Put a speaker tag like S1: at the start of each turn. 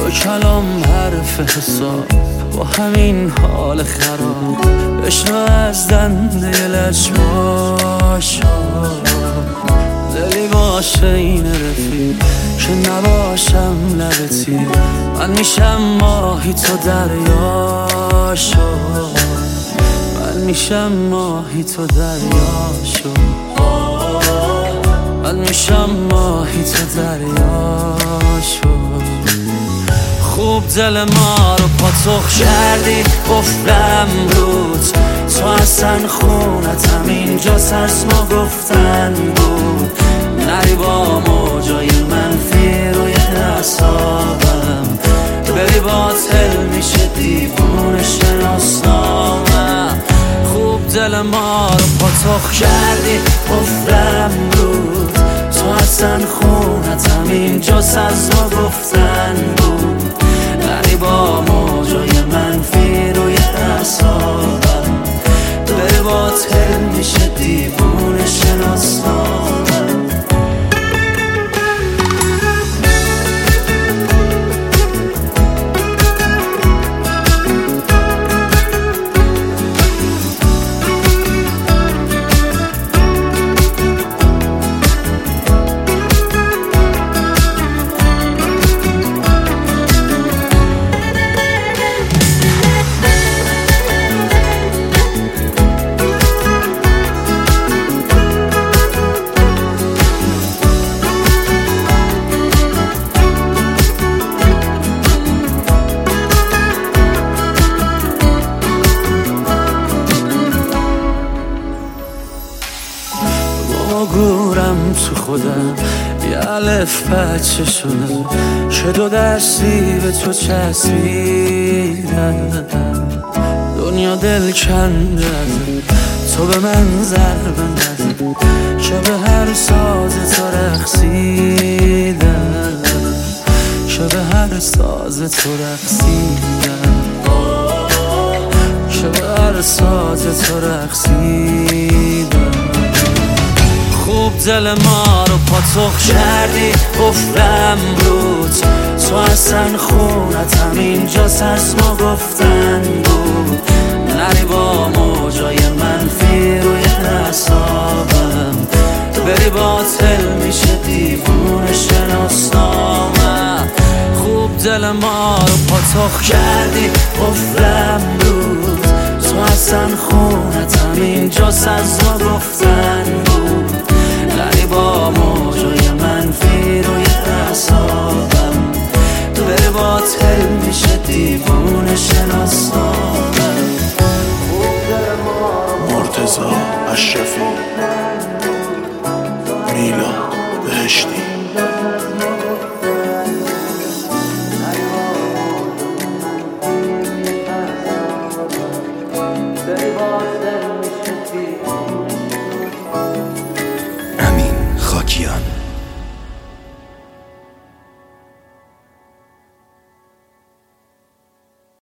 S1: دو کلام حرف حساب با همین حال خراب بشنو از دنده لجباش دلی باشه این رفیق که نباشم لبتی من میشم ماهی تو دریاشو من میشم ماهی تو دریاشو من میشم ماهی تو دریاشو خوب دل ما رو پاتوخ کردی قفلم رود تو اصلا خونتم اینجاست از ما گفتن بود نری با موجای منفی روی اعصابم بری باطل میشه دیوونه شناسنامم خوب دل ما رو پاتوخ کردی قفلم رود تو اصلا خونتم اینجاست از ما گفتن بود نری با موجای منفی روی اعصابم بری باطل میشه دیوونه شناسنامم گورم تو خودم یه الف بچه شدم که دو دستی به تو چسبیدم دنیا دل کنده تو به من ضربه نزد که به هر ساز تو رقصیدم که به هر ساز تو رقصیدم که به هر ساز تو رقصیدم خوب دل ما رو پاتوخ کردی قفلم بود تو اصلا خونتم اینجاست از ما گفتن بود نری با موجای منفی روی اعصابم بری باطل میشه دیوونه شناسنامم خوب دل ما رو پاتوخ کردی قفلم بود تو اصلا خونتم اینجاست از ما گفتن بود نری با موجای منفی روی اعصابم بری باطل میشه دیوونه شناسنامم
S2: مرتضی اشرفی میلاد بهشتی
S3: امین خاکیان